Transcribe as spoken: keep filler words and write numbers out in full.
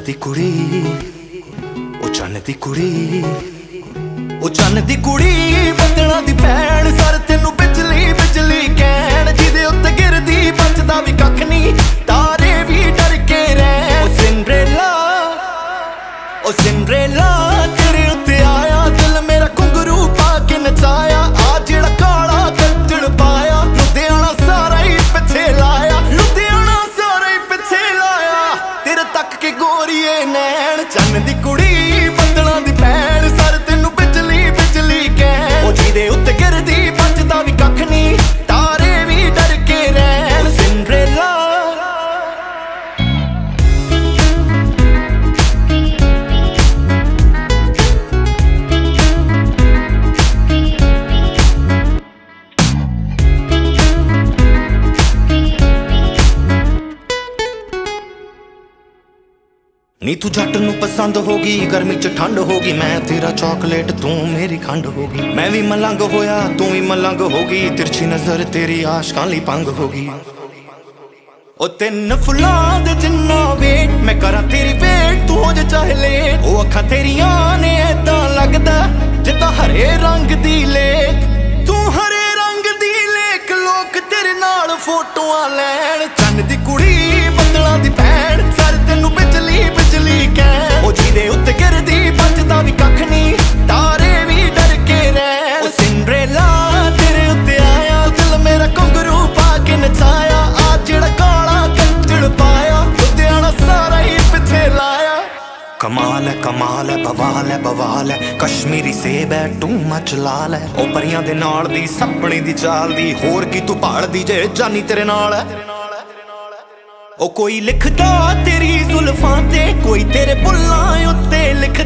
दी कुड़ी ओ चन्न दी कुड़ी ओ चन्न दी कुड़ी बदला दी भैन सर तेनू बिजली बिजली कहण जिदे उत्ते गिरदी बचदा भी कख नहीं तारे भी डर के रहन ओ सिंड्रेला ओ सिंड्रेला तेरे उत्ते आया दिल मेरा घुंघरू पा के नचाया आ जेड़ा काला गज्जड़ पाया लुधियाना सारा ही पिछे लाया लुधियाना सारा ही पिछे लाया तेरे तक के गोरीए नैन चन्न दी कुड़ी बदला दी भैन सर तेनू बिजली बिजली कहण ओ जिदे उत्ते गिरदी बचदा भी कख नहीं तारे भी डर के रहन सिंड्रेला नी तू जट नू पसंद होगी गर्मी च ठंड होगी मैं तेरा चॉकलेट तू मेरी खंड होगी मैं भी मलंग होया तू भी मलंग होगी तिरछी नजर तेरी आशकां लई भंग होगी ओ तिन फुलां दे जिन्ना वेट मैं करा तेरी वेट तू हो जा चाहे लेट ओ अखां तेरियां ने ऐदां लगदा जिद्दां हरे रंग दी लेक तू हरे रंग दी लेक लोक तेरे नाल फोटोआं लैण चन्न दी कुड़ी बदलां दी भैन सर तेनू बिजली बिजली कहण ओ जिदे उत्ते गिरदी बचदा भी कख नहीं तारे भी डर के रहन ओ सिंड्रेला तेरे उत्ते आया दिल मेरा घुंघरू पा के नचाया आ जेड़ा काला गज्जड़ पाया लुधियाना सारा ही पिछे लाया कमाल है कमाल है बवाल है बवाल है कश्मीरी सेब है टू मच लाल है ओ परियां दे नाल दी सपने दी चाल दी होर की तू भालदी जे जानी तेरे नाल है ओ कोई लिखदा तेरी जुल्फां ते कोई तेरे बुल्लां उत्ते लिख